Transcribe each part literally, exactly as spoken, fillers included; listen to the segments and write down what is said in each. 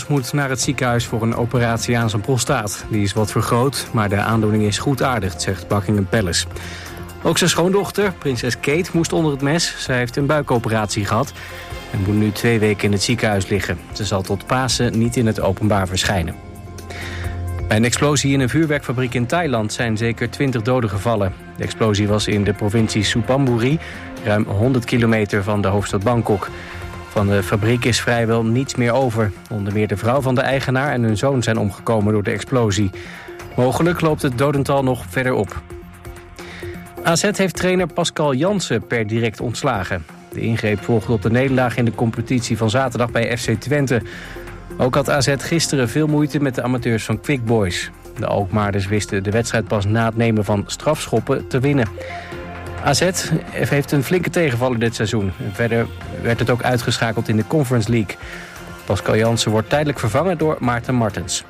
moet naar het ziekenhuis voor een operatie aan zijn prostaat. Die is wat vergroot, maar de aandoening is goedaardigd, zegt Buckingham Palace. Ook zijn schoondochter, prinses Kate, moest onder het mes. Zij heeft een buikoperatie gehad en moet nu twee weken in het ziekenhuis liggen. Ze zal tot Pasen niet in het openbaar verschijnen. Bij een explosie in een vuurwerkfabriek in Thailand zijn zeker twintig doden gevallen. De explosie was in de provincie Suphanburi, ruim honderd kilometer van de hoofdstad Bangkok. Van de fabriek is vrijwel niets meer over. Onder meer de vrouw van de eigenaar en hun zoon zijn omgekomen door de explosie. Mogelijk loopt het dodental nog verder op. A Z heeft trainer Pascal Jansen per direct ontslagen. De ingreep volgde op de nederlaag in de competitie van zaterdag bij F C Twente. Ook had A Z gisteren veel moeite met de amateurs van Quick Boys. De Alkmaarders wisten de wedstrijd pas na het nemen van strafschoppen te winnen. A Z heeft een flinke tegenvaller dit seizoen. En verder werd het ook uitgeschakeld in de Conference League. Pascal Jansen wordt tijdelijk vervangen door Maarten Martens.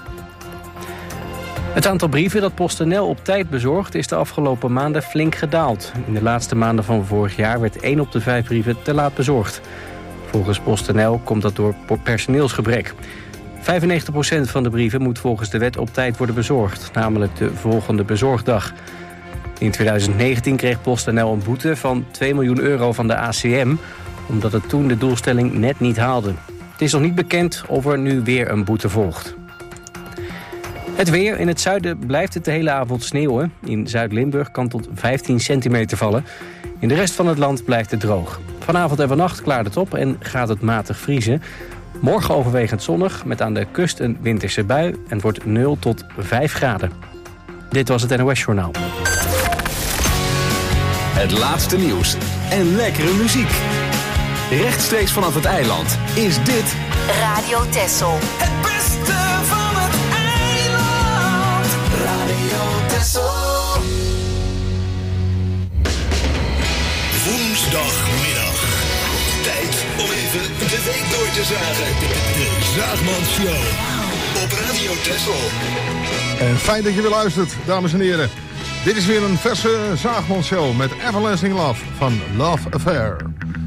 Het aantal brieven dat PostNL op tijd bezorgt is de afgelopen maanden flink gedaald. In de laatste maanden van vorig jaar werd één op de vijf brieven te laat bezorgd. Volgens PostNL komt dat door personeelsgebrek. vijfennegentig procent van de brieven moet volgens de wet op tijd worden bezorgd, namelijk de volgende bezorgdag. In twintig negentien kreeg PostNL een boete van twee miljoen euro van de A C M, omdat het toen de doelstelling net niet haalde. Het is nog niet bekend of er nu weer een boete volgt. Het weer. In het zuiden blijft het de hele avond sneeuwen. In Zuid-Limburg kan tot vijftien centimeter vallen. In de rest van het land blijft het droog. Vanavond en vannacht klaart het op en gaat het matig vriezen. Morgen overwegend zonnig, met aan de kust een winterse bui. En het wordt nul tot vijf graden. Dit was het N O S-journaal. Het laatste nieuws en lekkere muziek. Rechtstreeks vanaf het eiland is dit Radio Texel. Het beste van het eiland. Radio Texel. Woensdagmiddag. Tijd om even de week door te zagen. De Zaagman Show. Op Radio Texel. En fijn dat je weer luistert, dames en heren. Dit is weer een verse Zaagman Show met Everlasting Love van Love Affair.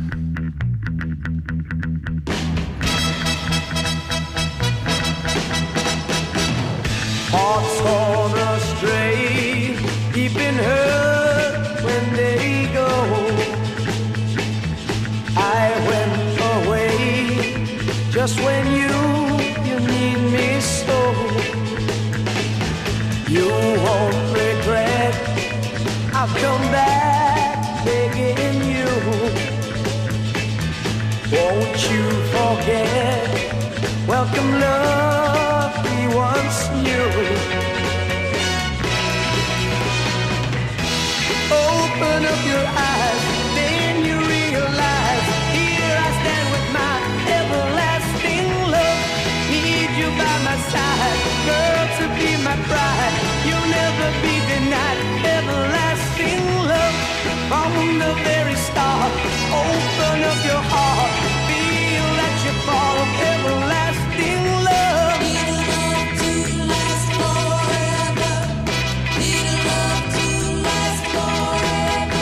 Hearts gone astray, deep in hurt when they go. I went away just when you, you need me so. You won't regret, I've come back begging you. Won't you forget, welcome love we once knew. Open up your eyes, then you realize, here I stand with my everlasting love. Need you by my side, girl, to be my bride. You'll never be denied everlasting love. From the very start, open up your heart, feel that you fall of everlasting love. Need a love to last forever. Need a love to last forever.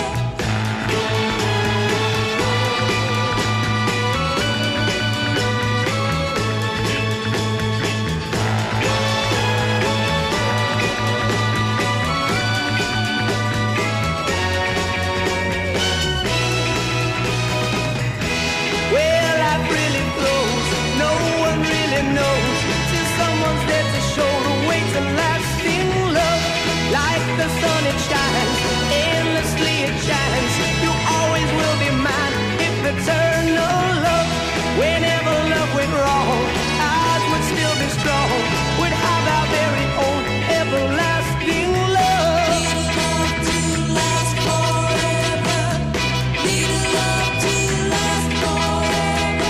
Well, life really flows, no one really knows, till someone's there to show the way to lasting love. Like the sun it shines, endlessly it shines. You always will be mine, if eternal love. Whenever love went wrong, ours would still be strong. Would have our very own everlasting love. Need a love to last forever. Need a love to last forever.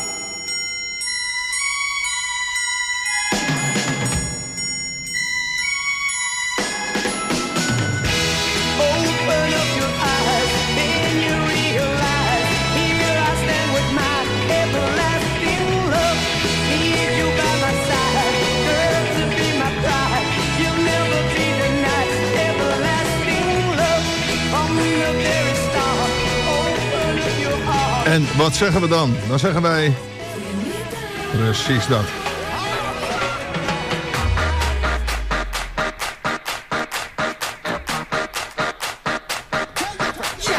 Open up your eyes, then you realize, here I stand with my everlasting love. Need you by my side, girl, to be my bride. You'll never be denied everlasting love. From the very start, open up your heart. En wat zeggen we dan? Dan zeggen wij precies dat.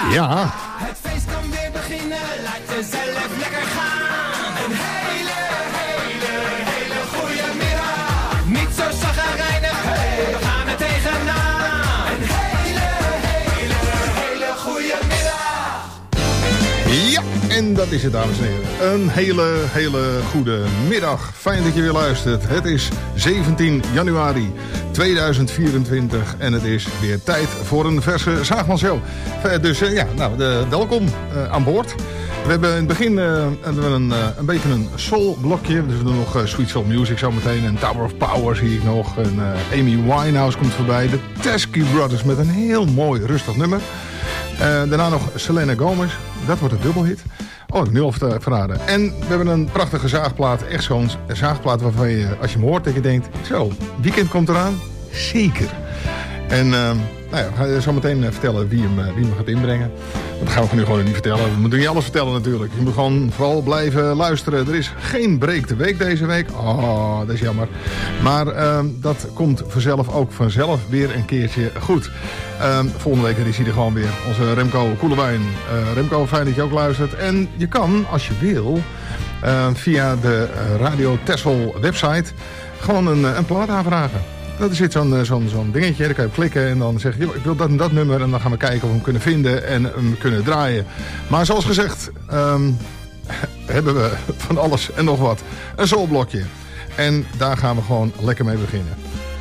Ja. Het feest kan weer beginnen, laat jezelf lekker gaan. Een hele, hele, hele goede middag. Niet zo chagrijnig, hey, we gaan er tegenaan. Een hele, hele, hele goede middag. Ja, en dat is het, dames en heren. Een hele, hele goede middag. Fijn dat je weer luistert. Het is zeventien januari tweeduizend vierentwintig en het is weer tijd voor een verse Zaagmanshow. Dus uh, ja, nou, de, welkom uh, aan boord. We hebben in het begin uh, een, uh, een beetje een soul blokje. Dus we doen nog uh, Sweet Soul Music zometeen. En Tower of Power zie ik nog. En uh, Amy Winehouse komt voorbij. De Teskey Brothers met een heel mooi rustig nummer. Uh, daarna nog Selena Gomez. Dat wordt een dubbelhit. Oh, ik heb nu al verraden. En we hebben een prachtige zaagplaat. Echt zo'n zaagplaat waarvan je, als je hem hoort, dat je denkt... Zo, weekend komt eraan. Zeker. En uh, nou ja, we gaan zo meteen vertellen wie hem, wie hem gaat inbrengen. Dat gaan we nu gewoon niet vertellen. We moeten niet alles vertellen natuurlijk. Je moet gewoon vooral blijven luisteren. Er is geen break de week deze week. Oh, dat is jammer. Maar uh, dat komt vanzelf ook vanzelf weer een keertje goed. Uh, volgende week is hij er gewoon weer. Onze Remco Koelewijn. Uh, Remco, fijn dat je ook luistert. En je kan, als je wil, uh, via de Radio Texel website... gewoon een, een plaat aanvragen. Dat is zit zo'n, zo'n, zo'n dingetje, daar kan je op klikken en dan zeg je... Joh, ik wil dat en dat nummer en dan gaan we kijken of we hem kunnen vinden en hem kunnen draaien. Maar zoals gezegd, um, hebben we van alles en nog wat. Een soulblokje. En daar gaan we gewoon lekker mee beginnen.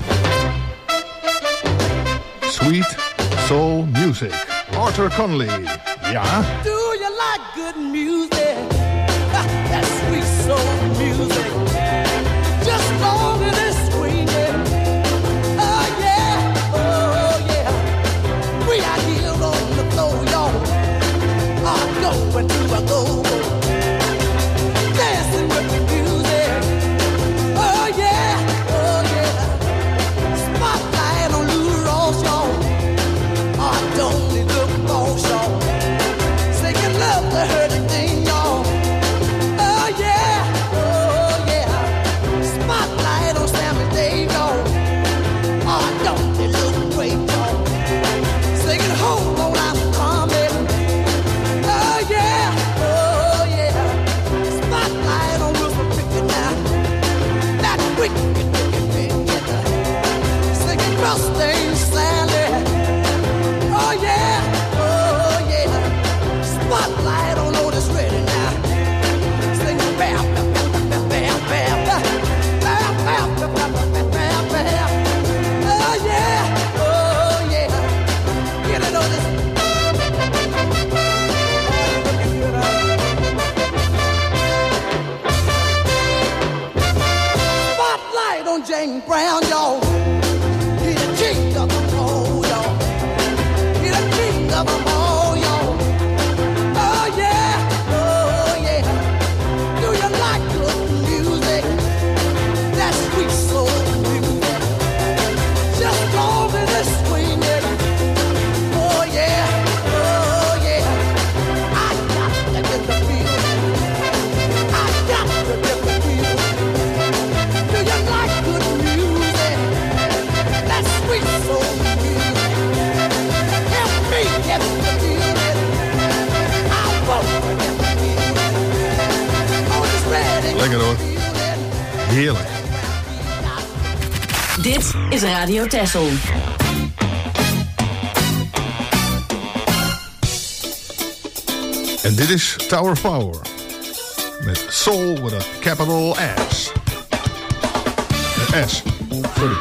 Sweet Soul Music. Arthur Conley. Ja. Do you like good music? That sweet soul music. Just long as it's screaming. Oh yeah, oh yeah. We are here on the floor, y'all. I'm going to a go. Dancing with the music. Oh yeah, oh yeah. Spotlight on Lou Ross, y'all. I don't need the boss, y'all. Singing love to hurting thing, y'all. Oh yeah, oh yeah. Spotlight on Sammy Dave, y'all. I don't need look great, y'all. Singing home on I'm coming. Oh yeah, oh yeah. Spotlight on Wilson Pickett now. That wicked, wicked thing, yeah. Singing Rusty Sally. Oh yeah, oh yeah. Spotlight on Otis Redding now. Singing bam, bam, bam, bam, bam, bam, bam, bam, bam, bam, bam, bam. Oh yeah, oh yeah. Get it on this. Spotlight on James Brown, y'all. He the king of them all, y'all. He the king of them all, y'all. Oh yeah, oh yeah. Do you like good music? That sweet soul music. Just long as it's swinging. Oh yeah, oh yeah. I got to get the feeling. I got to get the feeling. Do you like good music? That sweet soul music. Help me get the feeling. I won't forget the feeling. Oh, it's ready. Lekker hoor. Heerlijk. Dit is Radio Texel. En dit is Tower of Power. Met Soul with a capital S. Een S. Sorry.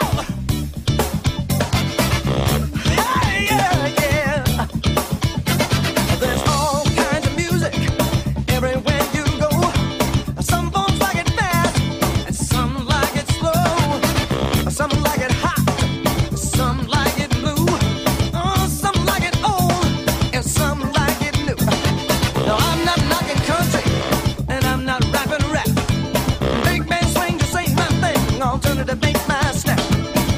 Yeah, yeah. There's all kinds of music everywhere you go. Some folks like it fast, and some like it slow. Some like it hot, some like it blue. Oh, some like it old, and some like it new. No, I'm not knocking country, and I'm not rapping rap. Big band swing, just ain't my thing. Alternative make my snap.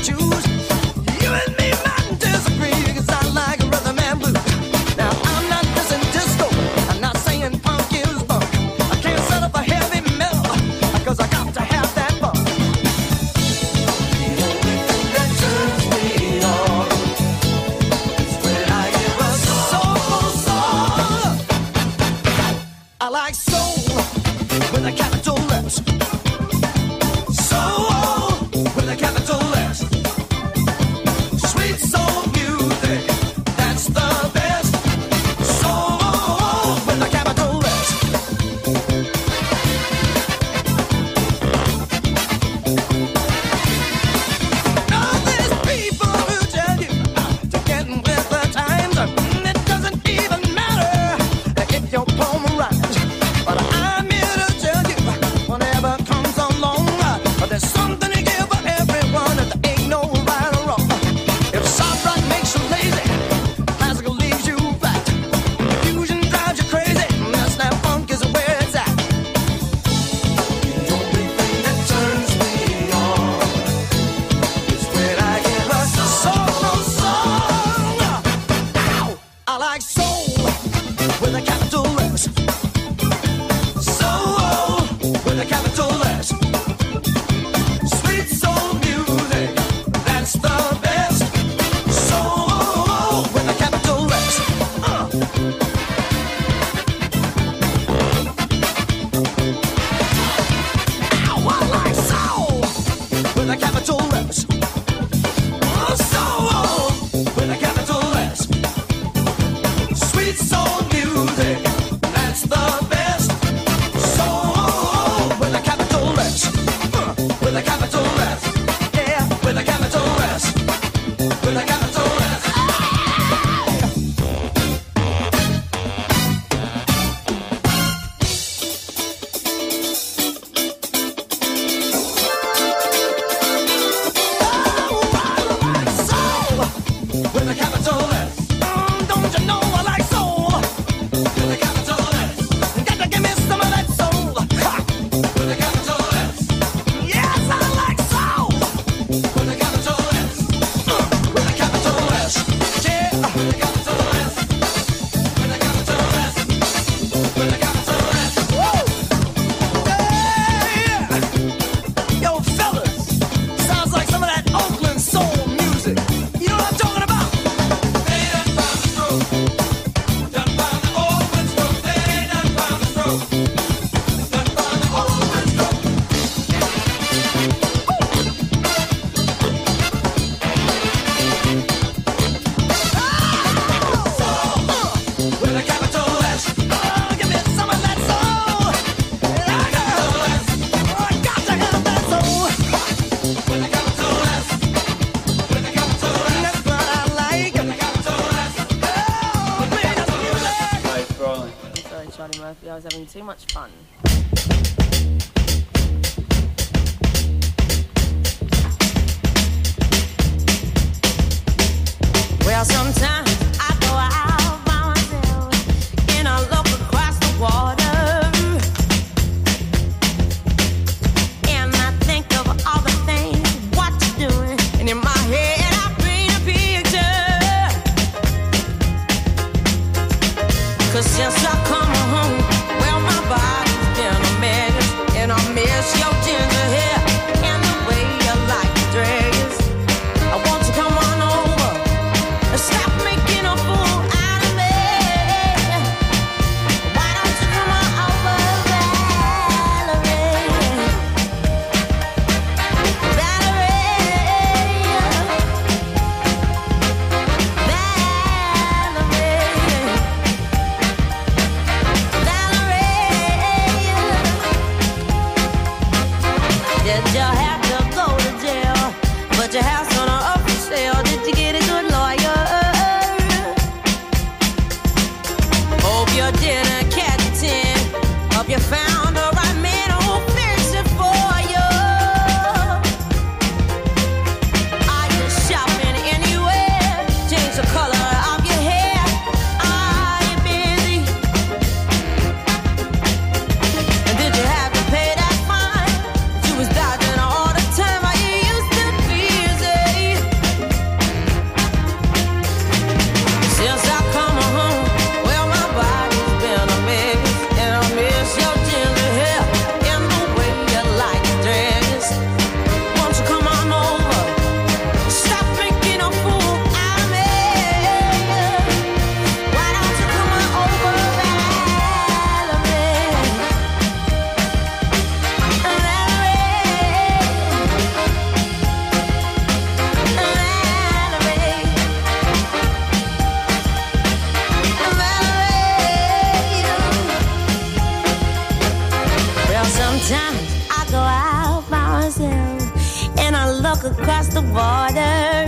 choose. You and me might disagree, 'cause I like rhythm and blues. Now I'm not dissing disco, I'm not saying punk is bunk. I can't set up a heavy metal, 'cause I got to have that funk. The only thing that turns me on is when I hear a soulful song. I like soul with a capital S. Soul with a capital S. Sweet soul music, that's the best. Soul with a capital S. Now there's people who tell you to get with the times. It doesn't even matter if your poem rhymes. But I'm here to tell you, whatever comes along, there's something to give for everyone. There ain't no right or wrong. If soft rock makes you lazy, classical leaves you flat. Fusion drives you crazy, that's that funk is where it's at. The only thing that turns me on is when I hear a soulful song. Ow! I like soul with a capital S. Soul with a capital S. Sweet soul music, that's the best. Soul with a capital S. Uh. Ow, I like soul with a capital S. Oh, soul with a capital S. Sweet soul music, that's the best. Soul with a capital S. Uh, with a capital S. Yeah, with a capital S. With a capital S. Soul with a capital S. Mm, don't you know I like soul with a capital S? Got to give me some of that soul. Ha! With a capital S. Yes, I like soul with a capital S. Uh, with a capital S. Yeah, with a capital S. With a capital S. With a capital S. Woo! Yeah! Yo, fellas, sounds like some of that Oakland soul music. You know what I'm talking about? They done found the stroke. Done found the Oakland stroke. They done found the stroke. Done found the Oakland stroke. Soul, uh, with a capital S. Oh, give me some of that soul. With a capital S. Oh, I got to have that soul. With a capital S. With a capital S. That's what I like. With a capital S. Oh, man, that's music. Right, it's rolling. Sorry, Charlie Murphy, I was having too much fun. Well, sometimes I go out by myself and I look across the water, and I think of all the things what you're doing, and in my head I paint a picture. 'Cause since I come home, well, my body's been a mess, and look across the border,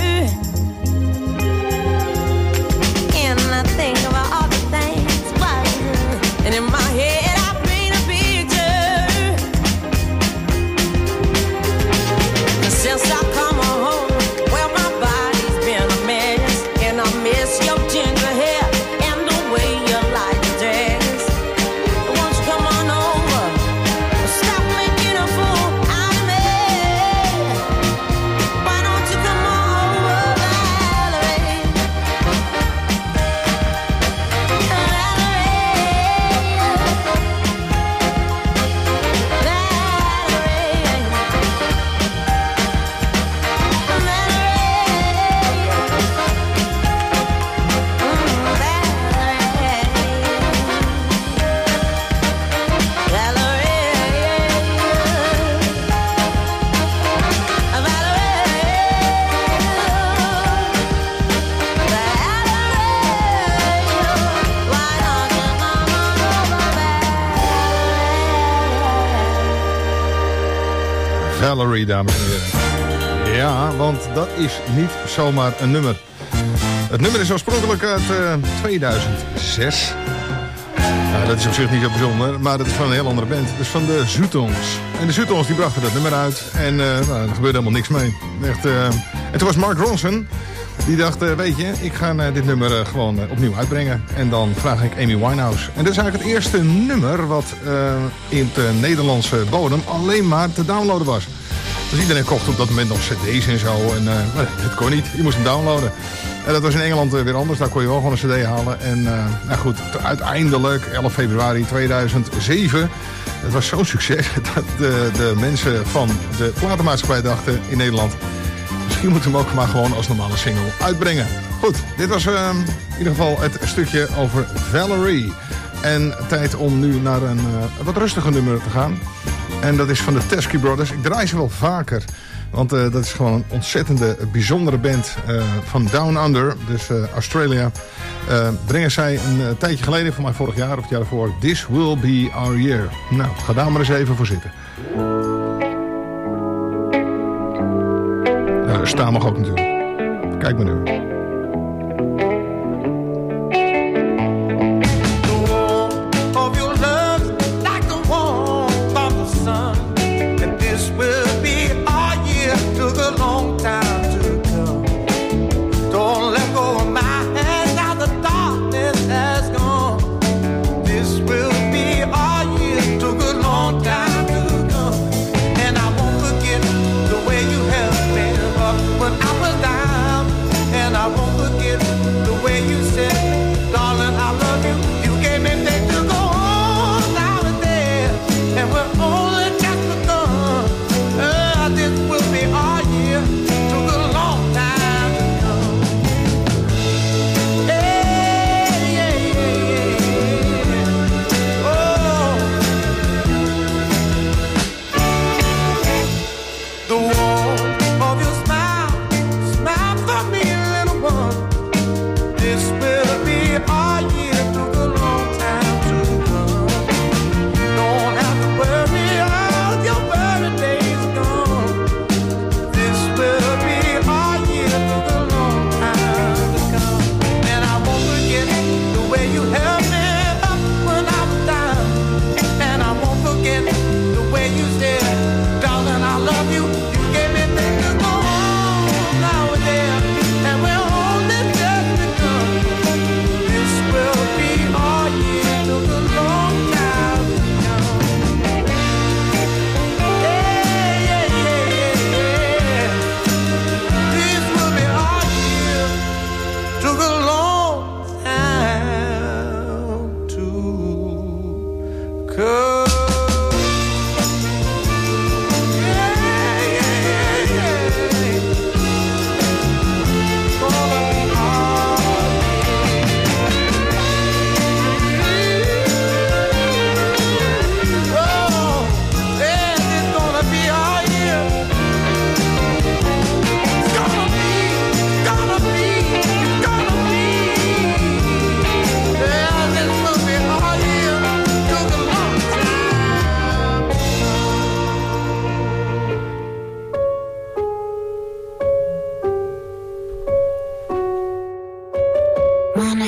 and I think about all the things, but and in my head I paint a picture. Since I come home, well my body's been a mess, and I miss your ginger hair and the way you like to dress. Won't you come on over? Stop making a fool out of me. Why don't you come on over, Valerie? Valerie, dames en heren. Ja, want dat is niet zomaar een nummer. Het nummer is oorspronkelijk uit uh, tweeduizend zes. Nou, dat is op zich niet zo bijzonder, maar dat is van een heel andere band. Dat is van de Zoetons. En de Zoetons die brachten dat nummer uit en uh, nou, er gebeurde helemaal niks mee. Echt, uh... En toen was Mark Ronson, die dacht, uh, weet je, ik ga uh, dit nummer uh, gewoon uh, opnieuw uitbrengen. En dan vraag ik Amy Winehouse. En dat is eigenlijk het eerste nummer wat uh, in de Nederlandse bodem alleen maar te downloaden was. Dus iedereen kocht op dat moment nog cd's en zo. En uh, dat kon niet, je moest hem downloaden. En dat was in Engeland uh, weer anders, daar kon je wel gewoon een cd halen. En uh, nou goed, uiteindelijk, elf februari tweeduizend zeven... het was zo'n succes dat de, de mensen van de platenmaatschappij dachten in Nederland, misschien moeten we hem ook maar gewoon als normale single uitbrengen. Goed, dit was uh, in ieder geval het stukje over Valerie. En tijd om nu naar een uh, wat rustiger nummer te gaan. En dat is van de Teskey Brothers. Ik draai ze wel vaker. Want uh, dat is gewoon een ontzettende, bijzondere band uh, van Down Under. Dus uh, Australia. Uh, brengen zij een uh, tijdje geleden, van mij vorig jaar of het jaar ervoor, This Will Be Our Year. Nou, ga daar maar eens even voor zitten. Uh, staan mag ook natuurlijk. Kijk maar nu. I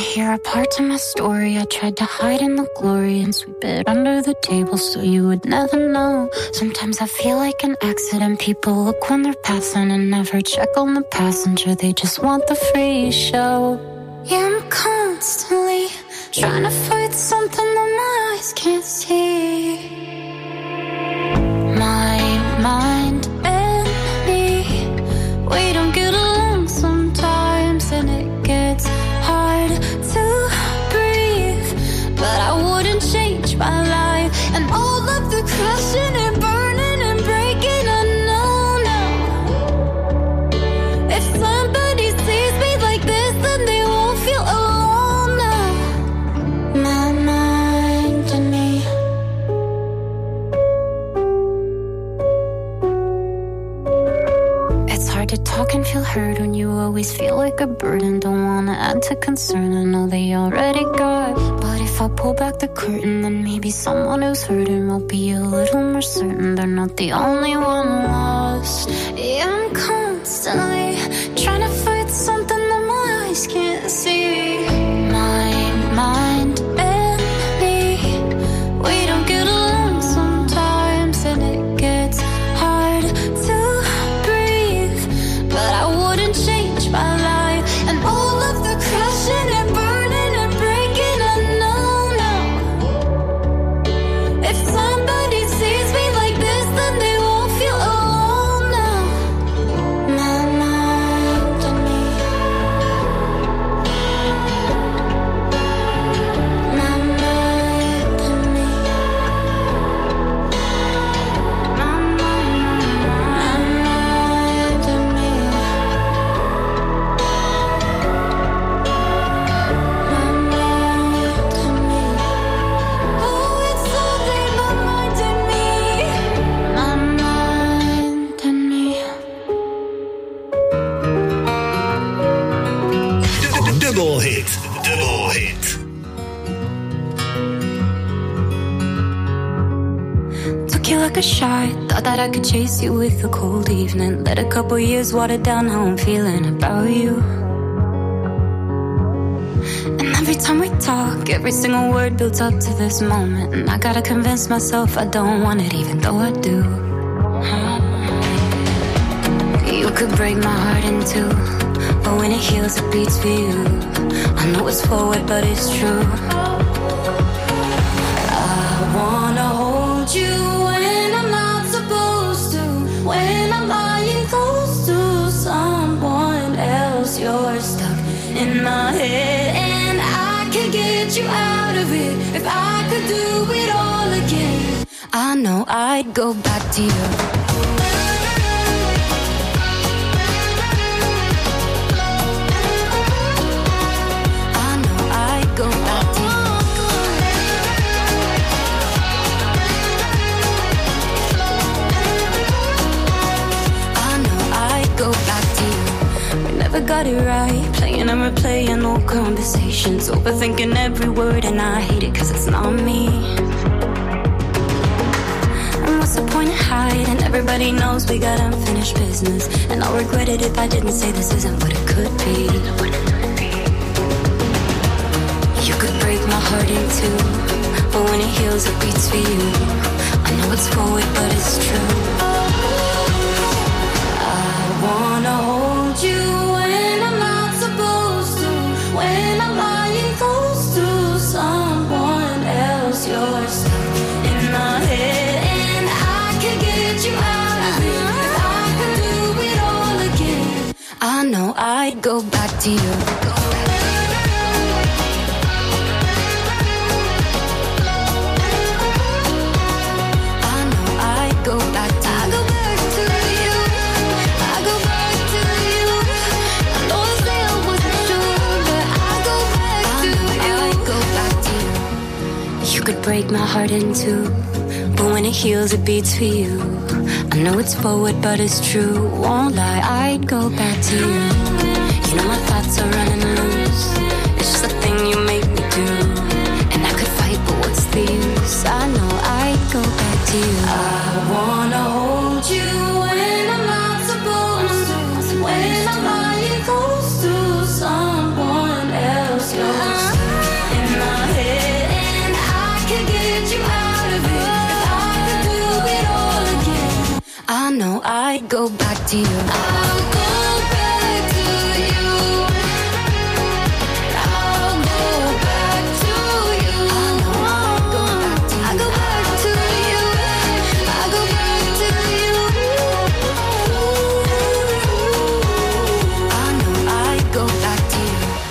hear a part of my story. I tried to hide in the glory and sweep it under the table so you would never know. Sometimes I feel like an accident. People look when they're passing and never check on the passenger. They just want the free show. Yeah, I'm constantly trying to fight something that my eyes can't see. My mind and me, we don't get along sometimes, and it gets hard to breathe. But I wouldn't change my life and all of the crashing and burning and breaking. I know now. If somebody sees me like this, then they won't feel alone now. My mind and me. It's hard to talk and feel heard when you always feel like a burden. Don't wanna add to concern, I know they already got. But if I pull back the curtain, then maybe someone who's hurting will be a little more certain they're not the only one lost. Yeah, I'm constantly trying to fight something that my eyes can't see. My mind and me, we don't get along sometimes, and it gets hard to breathe. But I wouldn't change my life and all of the crashing and burning and breaking. I know now. If somebody sees me like this, then they won't feel alone now. My mind and me. My mind and me. My mind, my mind and me. My mind and me. Oh, it's only my mind and me. My mind and me. Double hit. Double hit. Took you like a shot, thought that I could chase you with a cold evening. Let a couple years water down how I'm feeling about you. And every time we talk, every single word builds up to this moment. And I gotta convince myself I don't want it, even though I do. You could break my heart in two, but when it heals, it beats for you. I know it's forward, but it's true. I wanna hold you when I'm not supposed to, when I'm lying close to someone else. You're stuck in my head, and I could get you out of it if I could do it all again. I know I'd go back to you. I know I'd go back to you. I know I'd go back to you. We never got it right, playing and replaying old conversations, overthinking every word, and I hate it cause it's not me. And what's the point of hiding? Everybody knows we got unfinished business, and I'll regret it if I didn't say this isn't what it could be. You could break my heart in two, but when it heals it beats for you. I know it's forward but it's true. I wanna hold you when I'm not supposed to, when I'm lying close to someone else. You're stuck in my head, and I can get you out of it if I could do it all again. I know I'd go back to you. I know I'd go back to you. I go back to you. I go back to you. I know I say I wasn't sure, but I go back to you. I go back to you. You could break my heart in two, but when it heals, it beats for you. I know it's forward, but it's true. Won't lie, I'd go back to you. You know my thoughts are running loose. It's just a thing you make me do. And I could fight, but what's the use? I know I'd go back to you. I wanna hold you when I'm not supposed to, when I'm lying close to someone else. You're I go back to you. I'll go back to you. I'll go back to you. I'll go back to you. I'll go back to you. I'll go back to you. I know I go back to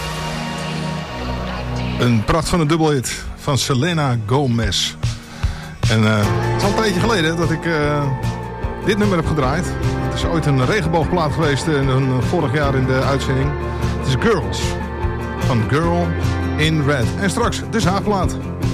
you. Een pracht van een dubbelhit van Selena Gomez. En uh, het is al een tijdje geleden dat ik uh, dit nummer heb gedraaid. Het is ooit een regenboogplaat geweest in een, vorig jaar in de uitzending. Het is Girls van Girl in Red. En straks de zaagplaat.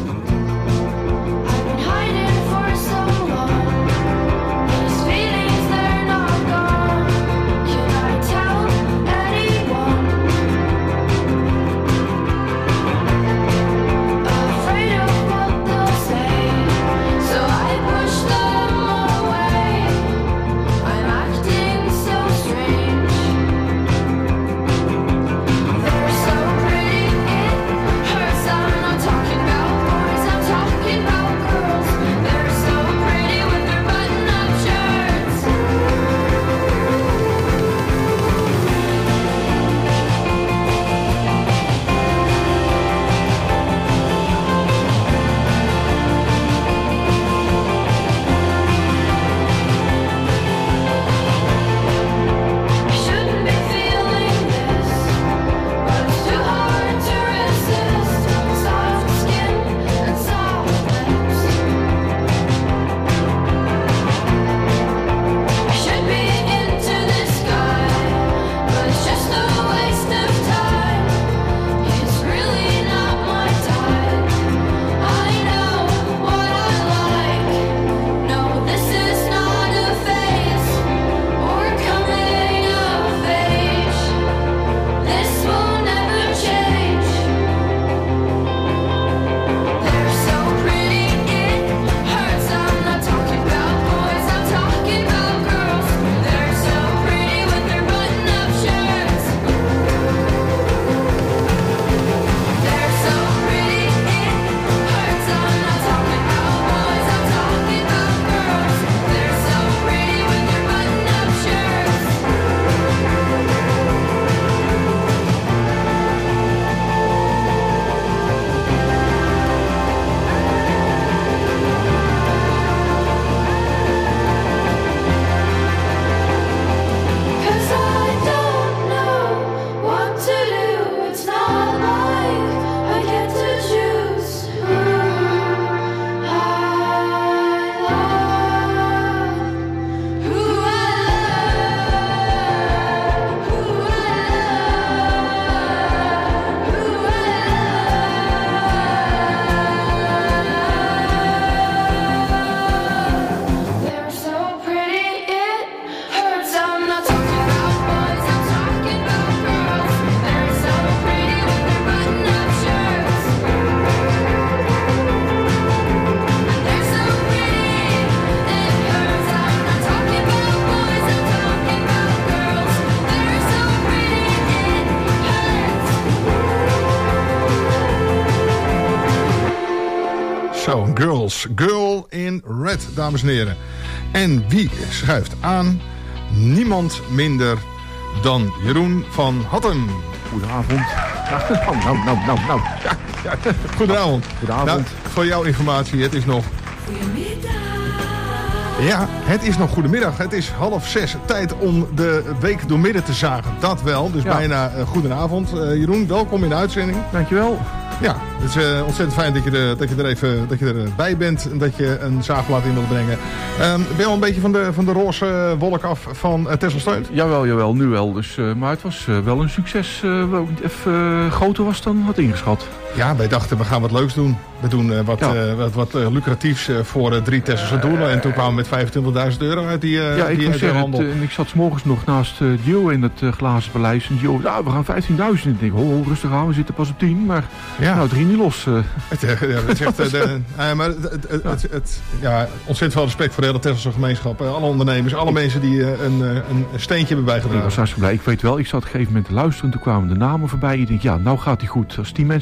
Zo, Girls. Girl in Red, dames en heren. En wie schuift aan? Niemand minder dan Jeroen van Hattem. Goedenavond. Nou, nou, nou, nou, nou. Ja, ja. Goedenavond. Goedenavond. Nou, voor jouw informatie, het is nog... Goedemiddag. Ja, het is nog goedemiddag. Het is half zes. Tijd om de week doormidden te zagen. Dat wel. Dus ja. bijna uh, goedenavond. Uh, Jeroen, welkom in de uitzending. Dankjewel. Ja, het is uh, ontzettend fijn dat je, er, dat je er even dat je erbij bent en dat je een zaagplaat in wilt brengen. Um, ben je al een beetje van de, van de roze wolk af van uh, Texel Steunt? Jawel, jawel, nu wel. Dus, uh, maar het was uh, wel een succes. Uh, wel even uh, groter was dan had ingeschat. Ja, wij dachten we gaan wat leuks doen. We doen uh, wat, ja. uh, wat, wat uh, lucratiefs uh, voor uh, drie Tesselse doelen. En toen kwamen we met vijfentwintigduizend euro uit die, uh, ja, ik die moet zeggen, handel. het, uh, en ik zat 's morgens nog naast uh, Gio in het uh, glazen paleis. En Gio, nou, we gaan vijftienduizend. En ik denk, ho, ho, rustig aan, we zitten pas op tien. Maar ja. nou, drie niet los. Uh. Het, uh, ja, het zegt, uh, de, uh, maar het, het, het, het, het, ja, ontzettend veel respect voor de hele Tesselse gemeenschap. Uh, alle ondernemers, alle mensen die uh, een, uh, een steentje hebben bijgedragen. Ik was hartstikke blij. Ik weet wel, ik zat op een gegeven moment te luisteren. Toen kwamen de namen voorbij. Ik denk, ja, nou gaat hij goed. Als die mensen gaan steunen.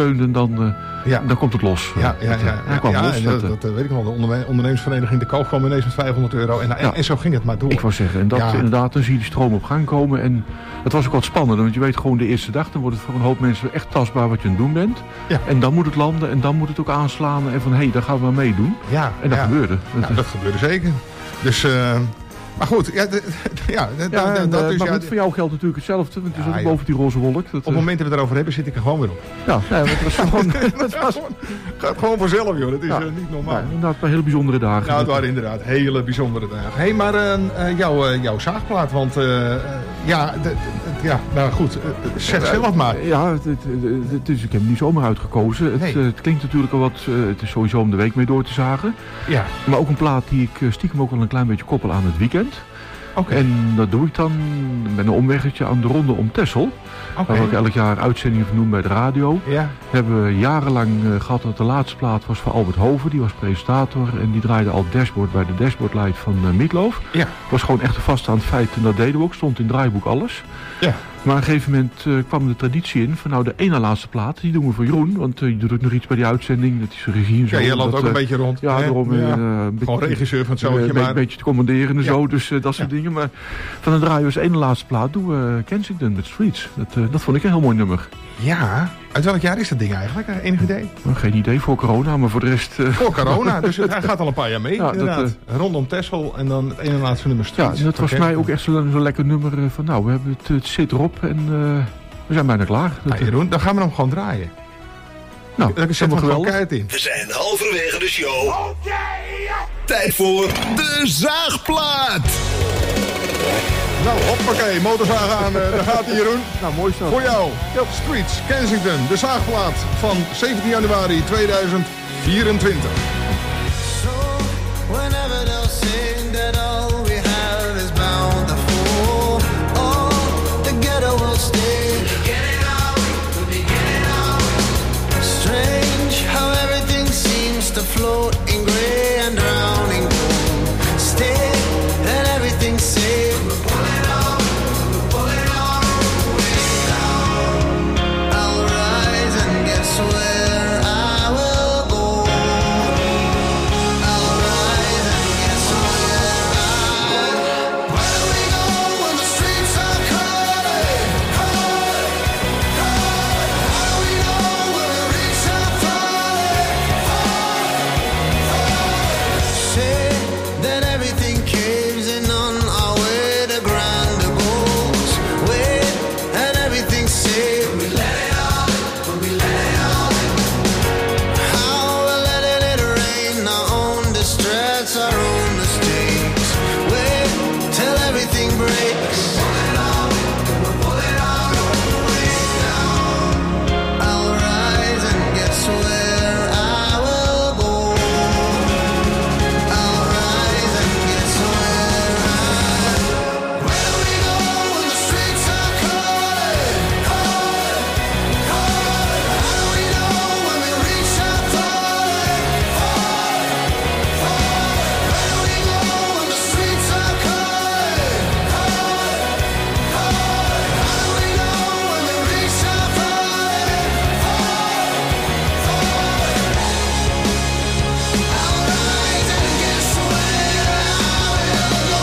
steunt en dan, uh, ja. dan komt het los. Ja, ja, ja, ja, ja, hij kwam ja, los. En dat, dat, dat weet ik nog. De onderne- ondernemersvereniging De Koop kwam ineens met vijfhonderd euro. En, en, Ja. en zo ging het maar door. Ik wou zeggen, en dat Ja. inderdaad, dan zie je die stroom op gang komen. En het was ook wat spannender, want je weet gewoon de eerste dag, dan wordt het voor een hoop mensen echt tastbaar wat je aan het doen bent. Ja. En dan moet het landen en dan moet het ook aanslaan en van hé, hey, daar gaan we maar meedoen. Ja, En dat ja. gebeurde. Ja, dat gebeurde zeker. Dus, uh, maar goed, ja, d- ja, d- Ja, d- en, dat uh, is... maar Ja, goed, voor jou geldt natuurlijk hetzelfde, want je Ja, zit ook joh. boven die roze wolk. Dat, op het moment dat we het erover hebben, zit ik er gewoon weer op. Ja, nee, maar het was gewoon... Het was gewoon, gaat gewoon vanzelf, joh. Dat is Ja. uh, niet normaal. Ja, inderdaad, een paar hele bijzondere dagen. Nou, het waren inderdaad hele bijzondere dagen. Hé, hey, maar uh, uh, jouw, uh, jouw zaagplaat, want uh, uh, ja, d- d- ja, nou goed, uh, zeg zelf maar. Ja, het, het, het is, ik heb hem niet zomaar uitgekozen. Het, Nee. uh, het klinkt natuurlijk al wat, uh, het is sowieso om de week mee door te zagen. Ja, Maar ook een plaat die ik uh, stiekem ook wel een klein beetje koppel aan het weekend. oké. En dat doe ik dan met een omweggetje aan de ronde om Texel. Oké. Waar we ook elk jaar uitzendingen van doen bij de radio. Ja, Hebben we jarenlang uh, gehad dat de laatste plaat was van Albert Hoven. Die was presentator en die draaide al Dashboard bij de Dashboard Light van uh, Meatloaf. ja, Was gewoon echt een vaststaand feit en dat deden we ook. Stond in het draaiboek alles. ja. Maar op een gegeven moment uh, kwam de traditie in van nou de ene laatste plaat, die doen we voor Jeroen. Want uh, je doet ook nog iets bij die uitzending, dat is een regie en zo. Ja, jij loopt dat, ook een uh, beetje rond. Ja, hè? daarom uh, Ja. een Gewoon beetje, regisseur van het uh, zootje, een maar... be- beetje te commanderen en Ja. zo, dus uh, dat soort Ja. dingen. Maar van dan draaien we als ene laatste plaat, doen we uh, Kensington met Streets. Dat, uh, dat vond ik een heel mooi nummer. Ja, uit welk jaar is dat ding eigenlijk? Enig idee? Nou, geen idee voor corona, maar voor de rest... Uh, Voor corona, dus het, hij gaat al een paar jaar mee, Ja, dat, inderdaad. Rondom Texel en dan het ene laatste nummer ja, Streets. en dat was Oké. mij ook echt zo'n zo lekker nummer uh, van nou, we hebben het, het zit erop en uh, we zijn bijna klaar. Dat, Nou, Jeroen, dan gaan we hem gewoon draaien. nou, Dan dat is zet helemaal hem gewoon geweldig. keihard in. We zijn halverwege de show. Tijd voor de zaagplaat. Nou, hoppakee, motorzaag aan, uh, daar gaat hij, Jeroen. Nou, mooi zo. Voor jou, Streets, Kensington, de zaagplaat van zeventien januari tweeduizend vierentwintig. So whenever they'll sing that all we have is bound to fall, all together we'll stay. Strange how everything seems to float in gray and drowning gold. Stay and everything's safe. I'll rise and guess where I will go. I'll rise and guess where I. Where do we go when the streets are crowded? Crowded, crowded. How do we know when we reach our falling, falling, falling? Say that everything caves in on our way to grander goals. Wait, and everything's safe. We let it all in, we let it all in. How we're letting it rain, our own distress, our own mistakes. Wait till everything breaks. Pull it all in, pull it all way down. I'll rise and guess where I will go. I'll rise and guess where I. Where do we go when the streets are crowded, crowded, crowded? How do we know when we reach our falling, falling, falling? Where do we go when the streets are crowded, crowded, crowded? How do we know when we reach our falling, falling, falling? I'll rise and guess where I will go.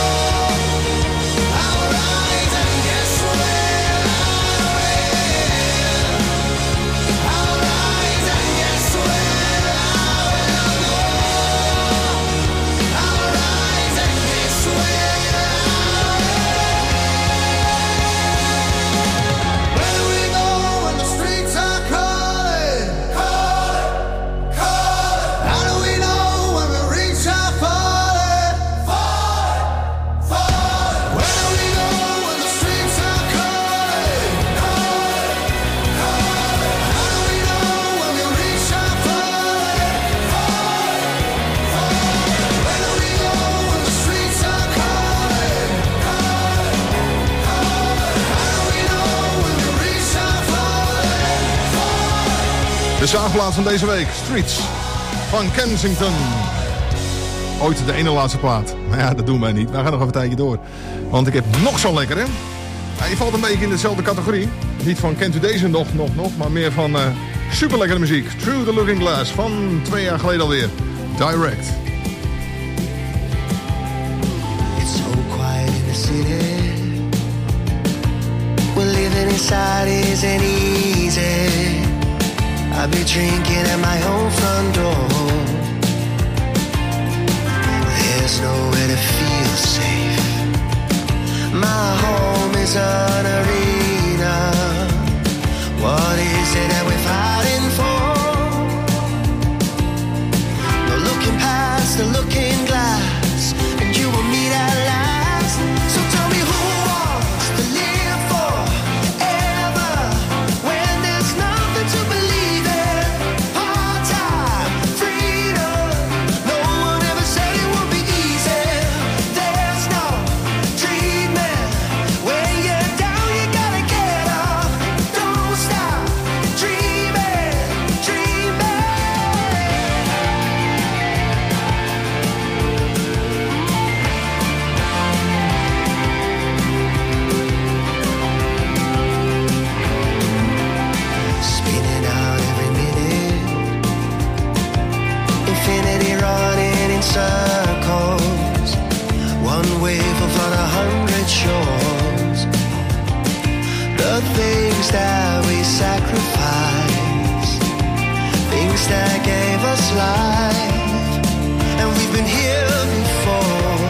I'll rise and guess where I will. I'll rise and guess where I will go. I'll rise and guess where I will. Where do we go when the streets are crowded, crowded, crowded? How do we know when we reach our falling, falling, falling? Where do we go when the streets are crowded, crowded, crowded? How do we know when we reach our falling, falling, falling? Where do we go when the streets are crowded, crowded, crowded? How do we know when we reach our falling, falling? De zaagplaat van deze week, Streets van Kensington. Ooit de ene laatste plaat. Maar ja, dat doen wij niet. Wij gaan nog even een tijdje door. Want ik heb nog zo'n lekker, hè? Ja, je valt een beetje in dezelfde categorie. Niet van kent u deze nog, nog, nog. Maar meer van, uh, Super lekkere muziek. Through the Looking Glass van twee jaar geleden alweer. Direct. It's so quiet in the city. Well, living inside isn't easy. I'll be drinking at my own front door. There's nowhere to feel safe. My home is an arena. What is it that we're fighting for? No looking past the looking glass, and you will meet at last. So tell me who wants to live forever when there's nothing to believe in? Part-time freedom. No one ever said it would be easy. There's no treatment. When you're down, you gotta get up. Don't stop dreaming, dreaming. Spinning out every minute, infinity running in circles. One wave of on a hundred shores. The things that we sacrifice, things that gave us life, and we've been here before.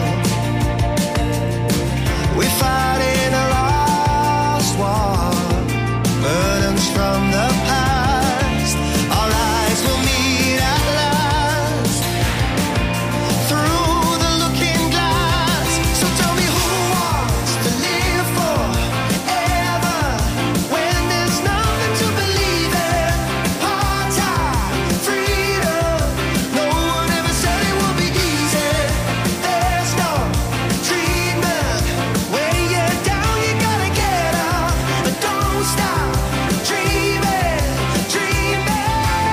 We're fighting a lost war, burdens from the past. Our eyes will meet at last through the looking glass. So tell me who wants to live forever when there's nothing to believe in? Part-time freedom. No one ever said it would be easy. There's no treatment. When you're down, you gotta get up. But don't stop dreaming, dreaming.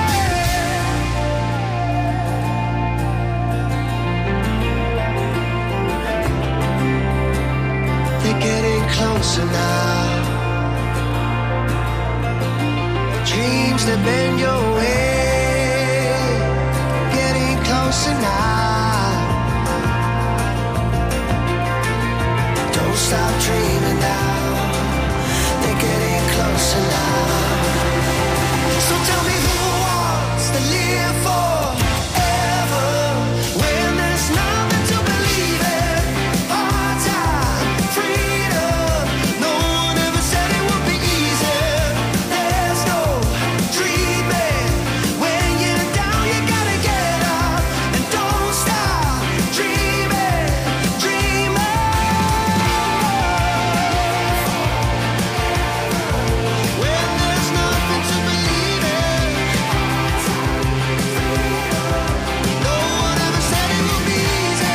They're getting closer now. Dreams that bend your way, getting closer now. Don't stop dreaming now. They're getting closer now. So tell me who wants to live forever when there's nothing to believe in? Part-time freedom. No one ever said it would be easy. There's no treatment. When you're down, you gotta get up. And don't stop dreaming, dreaming. When there's nothing to believe in. No one ever said it would be easy.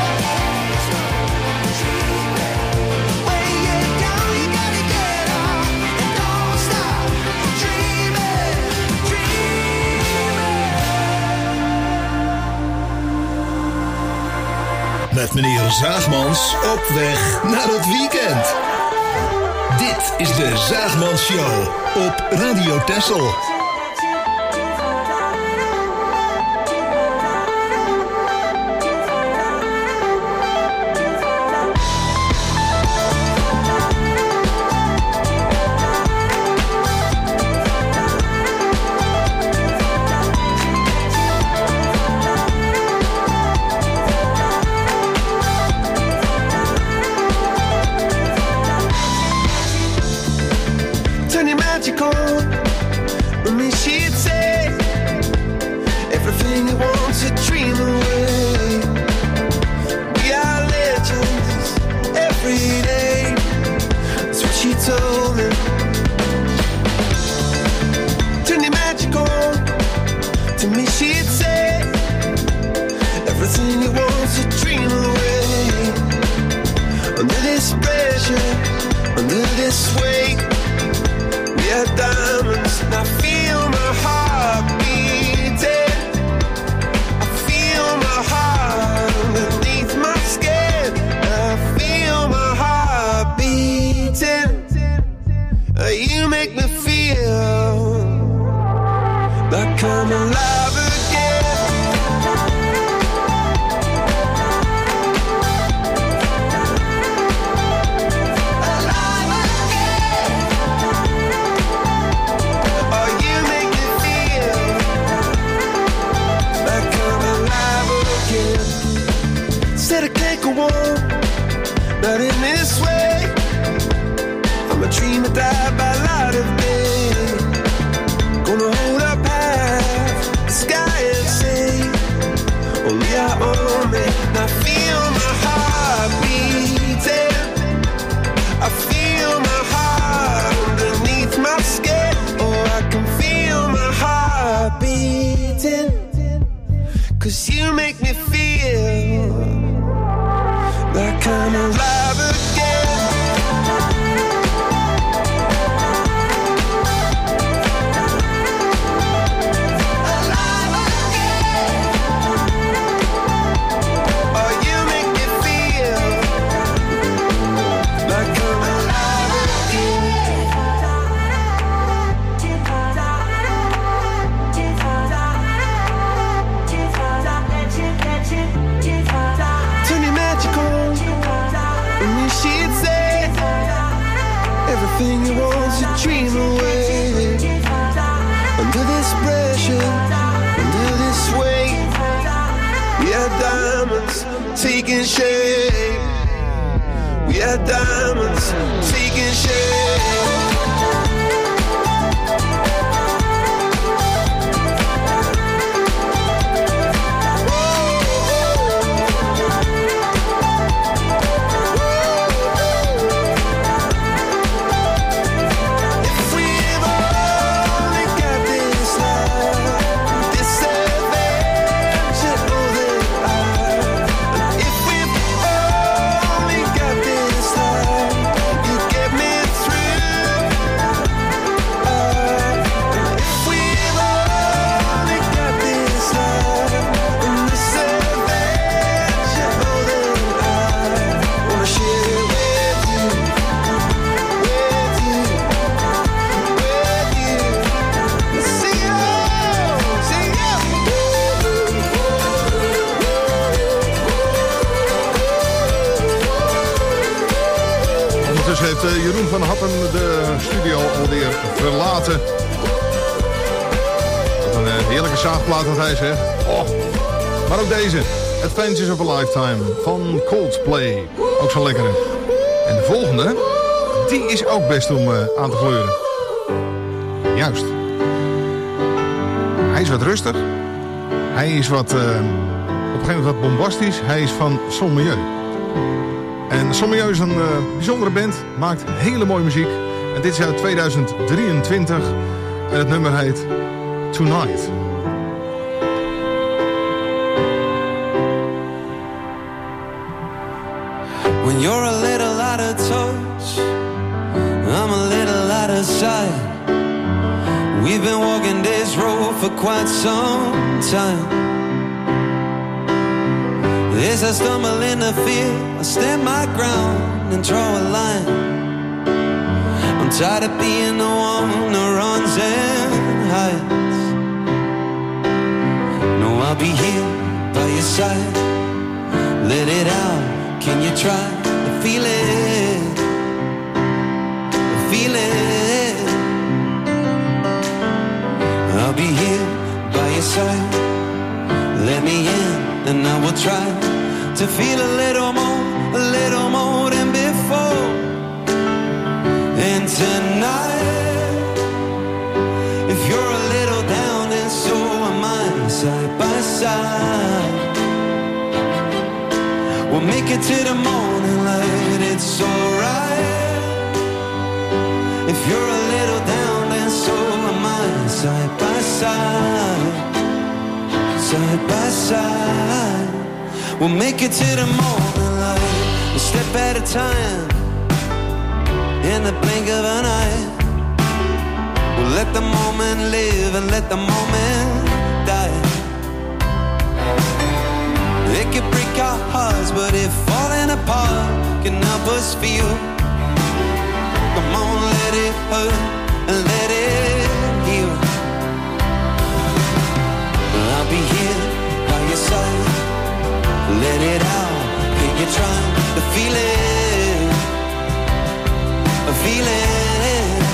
When you're down, you gotta get up. And don't stop dreaming, dreaming. Met meneer Zaagmans op weg naar het weekend. Dit is de Zaagmans Show op Radio Texel. Turn your magic on. With me, she'd say everything you want to dream away. We are legends every day. That's what she told me. Turn your magic on. To me, she'd say everything you want to dream away. Under this pressure, under this weight. We are diamonds, and I feel my heart beating. I feel my heart underneath my skin. I feel my heart beating. You make me feel I come alive again. Alive again. Oh, you make me feel like I'm alive again. Said I can't go on, not in this way. I'm a dreamer, die by light of day. Gonna hold up half the sky and say, only I own me. Now feel my heart beating. I feel my heart underneath my skin. Oh, I can feel my heart beating. Cause you make me feel like I'm alive again. Everything you want to dream away. Under this pressure, under this weight, we are diamonds taking shape. We are diamonds taking shape. Heeft Jeroen van Hatten de studio alweer verlaten. Wat een heerlijke zaagplaat wat hij zegt. Oh. Maar ook deze, Adventures of a Lifetime van Coldplay. Ook zo lekker. En de volgende, die is ook best om uh, aan te gleuren. Juist. Hij is wat rustig. Hij is wat, uh, op een gegeven moment wat bombastisch. Hij is van Son Milieu. En Son Milieu is een uh, bijzondere band, maakt hele mooie muziek. En dit is uit tweeduizend drieëntwintig en het nummer heet Tonight. When you're a little out of touch, I'm a little out of sight. We've been walking this road for quite some time. As I stumble in the field, I stand my ground and draw a line. I'm tired of being the one who runs and hides. No, I'll be here by your side. Let it out, can you try to feel it? Feel it. I'll be here by your side. Let me in and I will try to feel a little more, a little more than before. And tonight, if you're a little down and so am I, side by side, we'll make it to the morning light, it's alright. If you're a little down and so am I, side by side, side by side, we'll make it to the morning light, a step at a time, in the blink of an eye. We'll let the moment live and let the moment die. It could break our hearts, but if falling apart can help us feel, come on, let it hurt and let it heal. feeling.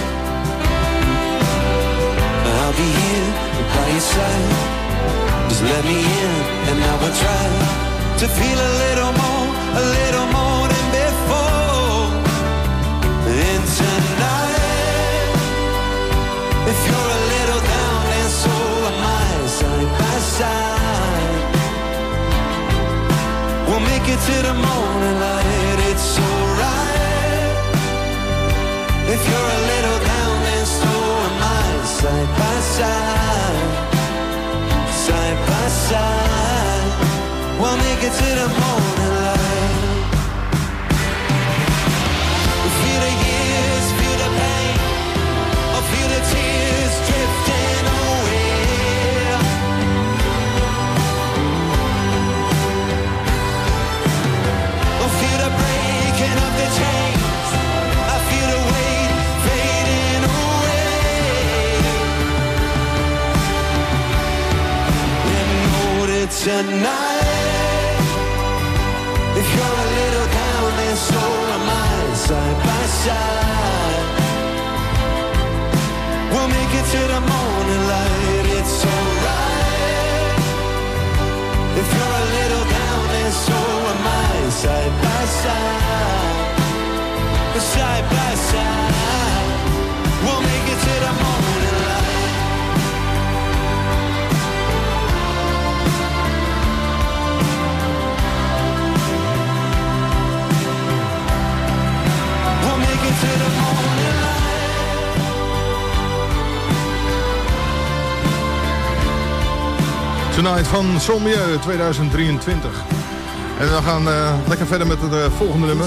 I'll be here by your side. Just let me in, and I will try to feel a little more, a little more than before. And tonight, if you're a little down, and so am I, side by side. We'll make it to the morning light, it's alright. If you're a little down, then so am I, side by side. Side by side, we'll make it to the morning light. Feel the years, feel the pain, or feel the tears drifting away. Or feel the breaking of the chains, I feel the weight fading away. Tonight, if you're a little down, then so am I, side by side. We'll make it to the morning light, it's alright. If you're a little down, then so am I, side by side. Side by side, we'll make it to the morning light. To the morning light. Tonight van Sommieu tweeduizend drieëntwintig. En we gaan uh, lekker verder met het uh, volgende nummer.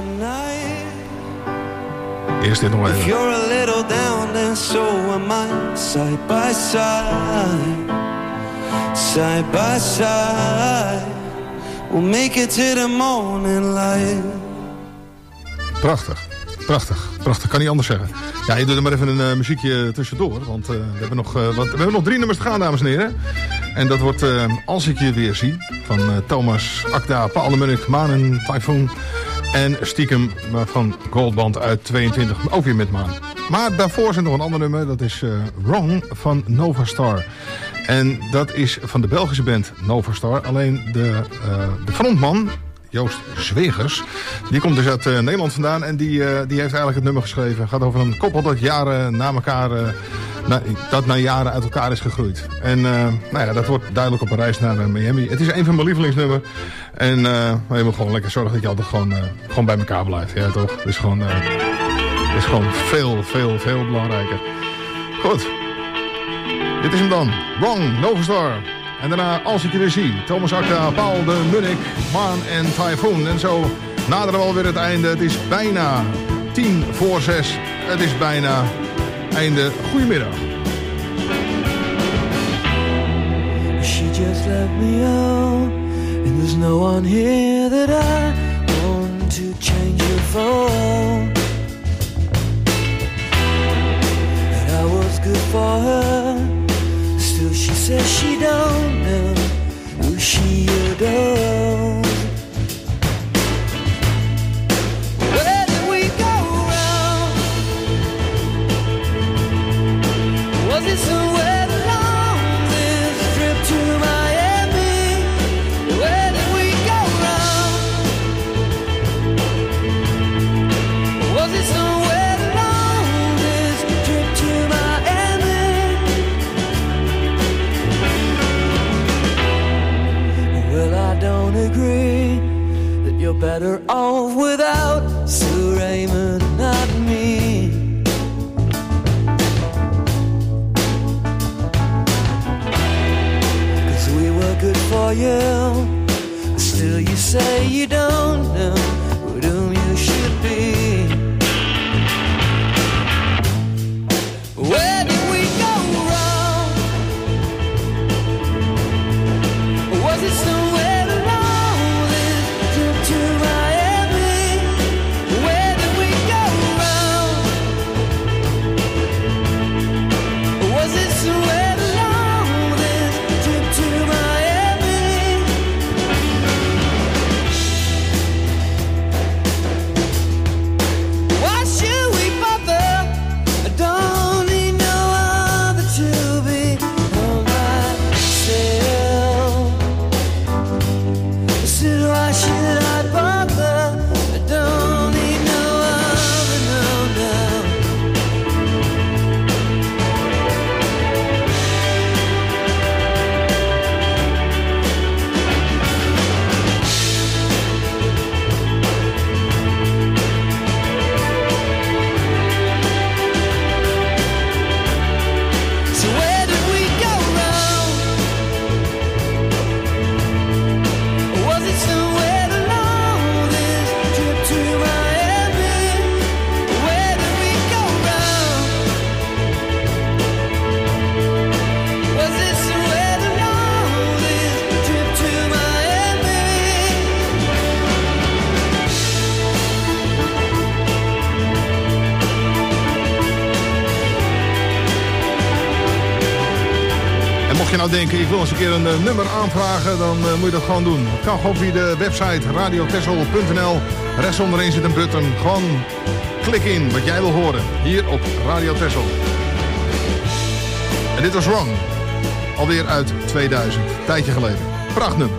Eerst dit nog even. If you're a little down, then so am I. Side by side, side by side. We'll make it to the morning light. Prachtig. Prachtig, prachtig. Kan niet anders zeggen. Ja, je doet er maar even een uh, muziekje tussendoor. Want uh, we, hebben nog, uh, wat, we hebben nog drie nummers te gaan, dames en heren. En dat wordt uh, Als ik je weer zie. Van uh, Thomas, Akda, Paul de Munnik, Maan en Typhoon. En Stiekem van Goldband uit tweeëntwintig. Ook weer met Maan. Maar daarvoor zit nog een ander nummer. Dat is uh, Wrong van Nova Star. En dat is van de Belgische band Nova Star. Alleen de, uh, de frontman... Joost Zwegers. Die komt dus uit uh, Nederland vandaan en die, uh, die heeft eigenlijk het nummer geschreven. Het gaat over een koppel dat jaren na elkaar, uh, na, dat na jaren uit elkaar is gegroeid. En uh, nou ja, dat wordt duidelijk op een reis naar uh, Miami. Het is een van mijn lievelingsnummers. En uh, maar je moet gewoon lekker zorgen dat je altijd gewoon, uh, gewoon bij elkaar blijft. Ja, toch? Dat is gewoon, uh, dat is gewoon veel, veel, veel belangrijker. Goed. Dit is hem dan. Wrong, Nova Star. En daarna, als ik je weer zie, Thomas Akda, Paul de Munnik, Maan en Typhoon. En zo naderen we alweer het einde. Het is bijna tien voor zes. Het is bijna einde. Goedemiddag. She just let me out, and there's no one here that I want to change her for. That I was good for her. Still she says she don't know who she adores. Where did we go wrong? Was it somewhere along this trip to Miami? Where did we go wrong? Was it somewhere along this trip to Miami? Well, I don't agree that you're better off without Sir Raymond, not me. Cause we were good for you, still you say you don't know with whom you should be. Where did we go wrong? Was it somewhere along this trip to Miami? Where did we go wrong? Was it somewhere along this trip to Miami? mocht je nou denken, ik wil eens een keer een uh, nummer aanvragen, dan uh, moet je dat gewoon doen. Het kan gewoon via de website radio texel punt n l. Rechts onderin zit een button. Gewoon klik in wat jij wil horen. Hier op Radio Texel. En dit was Wrong. Alweer uit tweeduizend. Tijdje geleden. Prachtnummer.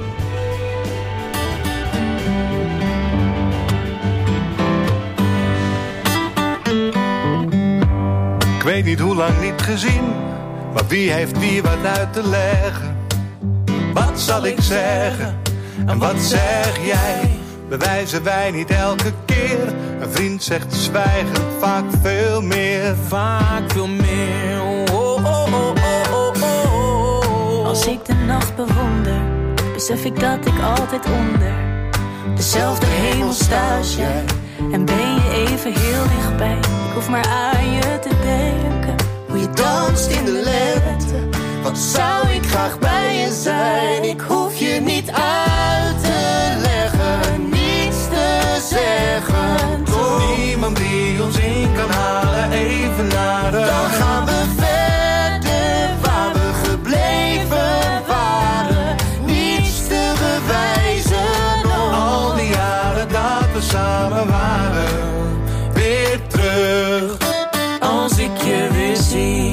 Ik weet niet hoe lang niet gezien, maar wie heeft wie wat uit te leggen? Wat zal ik zeggen en wat zeg jij? Bewijzen wij niet elke keer? Een vriend zegt zwijgend vaak veel meer. Vaak veel meer. Oh, oh, oh, oh, oh, oh. Als ik de nacht bewonder, besef ik dat ik altijd onder dezelfde hemel sta als jij. En ben je even heel dichtbij. Ik hoef maar aan je te denken. Hoe je danst in de lente. Wat zou ik graag bij je zijn. Ik hoef je niet uit te leggen. Niets te zeggen. Toch niemand die ons in kan halen. Even naar de... Dan gaan we verder waar we gebleven waren. Niets te bewijzen. Al die jaren dat we samen waren. Weer terug. Als ik je weer zie.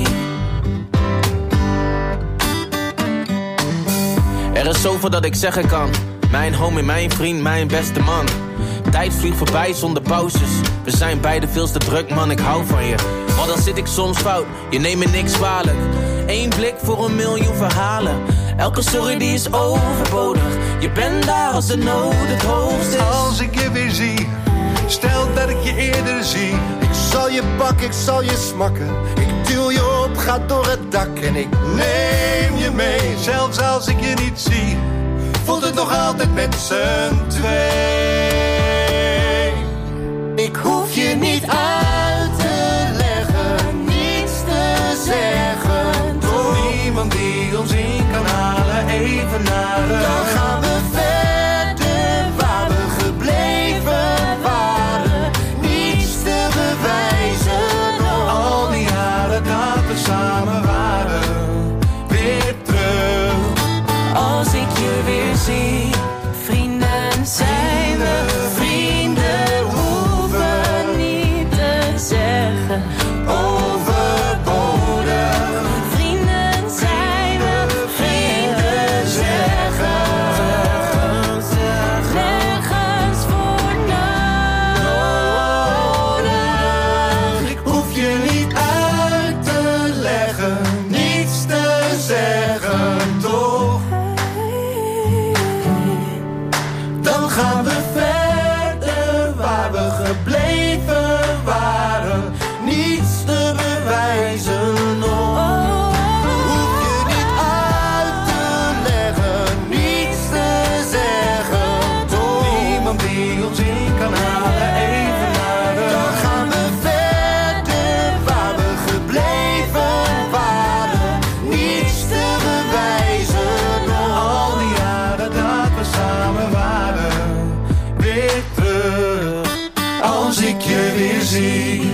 Er is zoveel dat ik zeggen kan. Mijn homie, mijn vriend, mijn beste man. Tijd vliegt voorbij zonder pauzes. We zijn beide veel te druk, man, ik hou van je. Maar dan zit ik soms fout, je neemt me niks kwalijk. Eén blik voor een miljoen verhalen. Elke sorry die is overbodig. Je bent daar als de nood het hoogst is. Als ik je weer zie, stel dat ik je eerder zie. Ik zal je pakken, ik zal je smakken. Ik duw je op, ga door het dak. En ik neem je mee. Zelfs als ik je niet zie, voelt het nog altijd met z'n twee. Ik hoef je niet uit te leggen. Niets te zeggen. Toch niemand die ons in kan halen. Even naar de... Dan gaan we verder waar we gebleven waren. Niets te bewijzen. Al die jaren dat we samen waren. Weer terug. Als ik je weer zie. Vrienden zijn we. Vrienden hoeven niet te zeggen. Overbodig. Vrienden zijn we. Vrienden zeggen. Nergens voor nodig. Ik hoef je niet uit te leggen. Niets te zeggen, toch? Dan gaan we verder waar we gebleven waren. Niets te bewijzen nog. Hoef je niet uit te leggen. Niets te zeggen, toch? Niemand die ons in kan halen. Even naar de... Dan gaan we verder waar we gebleven waren. Niets te bewijzen. Al die jaren dat we samen waren. Weer terug. Als ik je weer zie.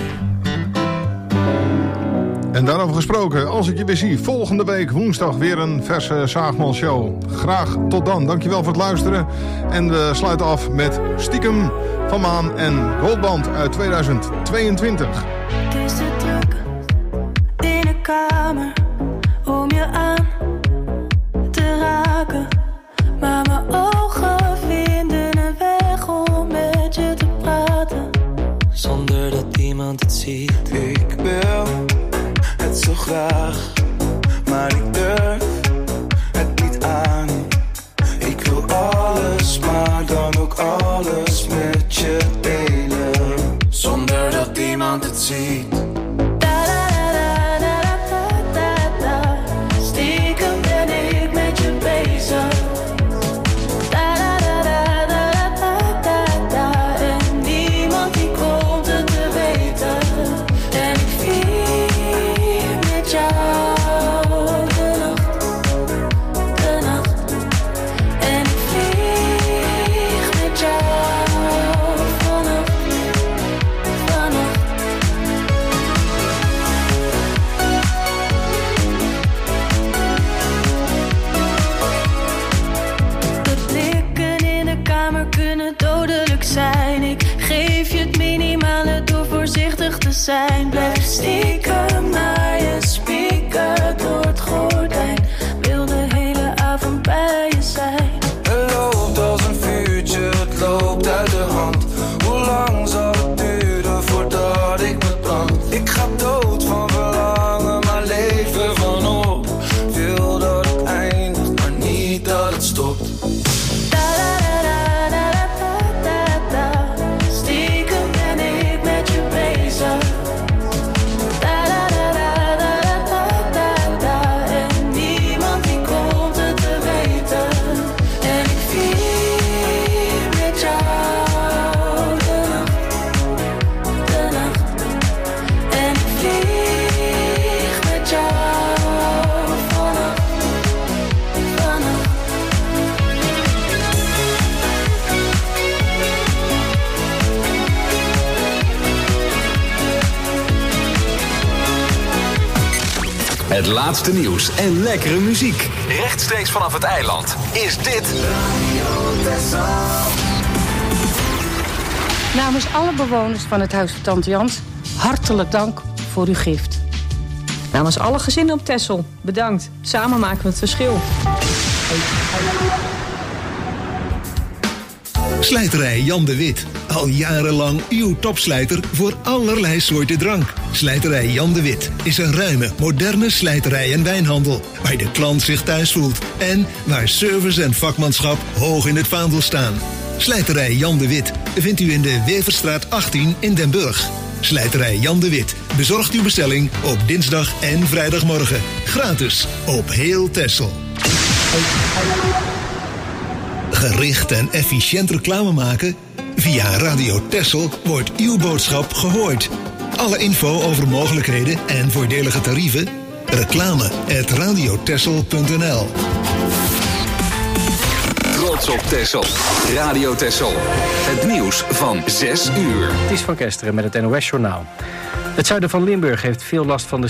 En daarover gesproken, als ik je weer zie, volgende week woensdag weer een verse Zaagman Show. Graag tot dan, dankjewel voor het luisteren. En we sluiten af met Stiekem van Maan en Goldband uit tweeduizend tweeëntwintig. Het is te druk in de kamer om je aan te raken. Maar mijn ogen vinden een weg om met je te praten. Zonder dat iemand het ziet. Ik wil het zo graag, maar ik durf het niet aan. Ik wil alles, maar dan ook alles met je delen. Zonder dat iemand het ziet. Stiekem ben ik met je bezig. En niemand die komt het te weten. En ik vier met jou de nacht, de nacht. En ik vlieg met jou vannacht, vannacht. zijn. Blijf stiekem naar je spieken door het gordijn. Wil de hele avond bij je zijn. Het loopt als een vuurtje, het loopt uit de hand. Hoe lang zal het duren voordat ik me brand? Ik ga dood van verlangen, maar leven van op. Wil dat het eindigt, maar niet dat het stopt. Stiekem ben ik met je bezig. En niemand die komt het te weten. En ik vier met jou de nacht, de nacht. En ik vlieg met jou vannacht, vannacht. Het laatste nieuws en lekkere muziek. Rechtstreeks vanaf het eiland is dit... Namens alle bewoners van het huis van Tante Jans, hartelijk dank voor uw gift. Namens alle gezinnen op Texel, bedankt. Samen maken we het verschil. Slijterij Jan de Wit. Al jarenlang uw topslijter voor allerlei soorten drank. Slijterij Jan de Wit is een ruime, moderne slijterij en wijnhandel. Waar de klant zich thuis voelt. En waar service en vakmanschap hoog in het vaandel staan. Slijterij Jan de Wit vindt u in de Weverstraat achttien in Den Burg. Slijterij Jan de Wit bezorgt uw bestelling op dinsdag en vrijdagmorgen. Gratis op heel Texel. Gericht en efficiënt reclame maken? Via Radio Texel wordt uw boodschap gehoord. Alle info over mogelijkheden en voordelige tarieven? Reclame at radiotexel punt n l. Trots op Texel. Radio Texel. Het nieuws van zes uur. Het is van Kesteren met het N O S-journaal. Het zuiden van Limburg heeft veel last van de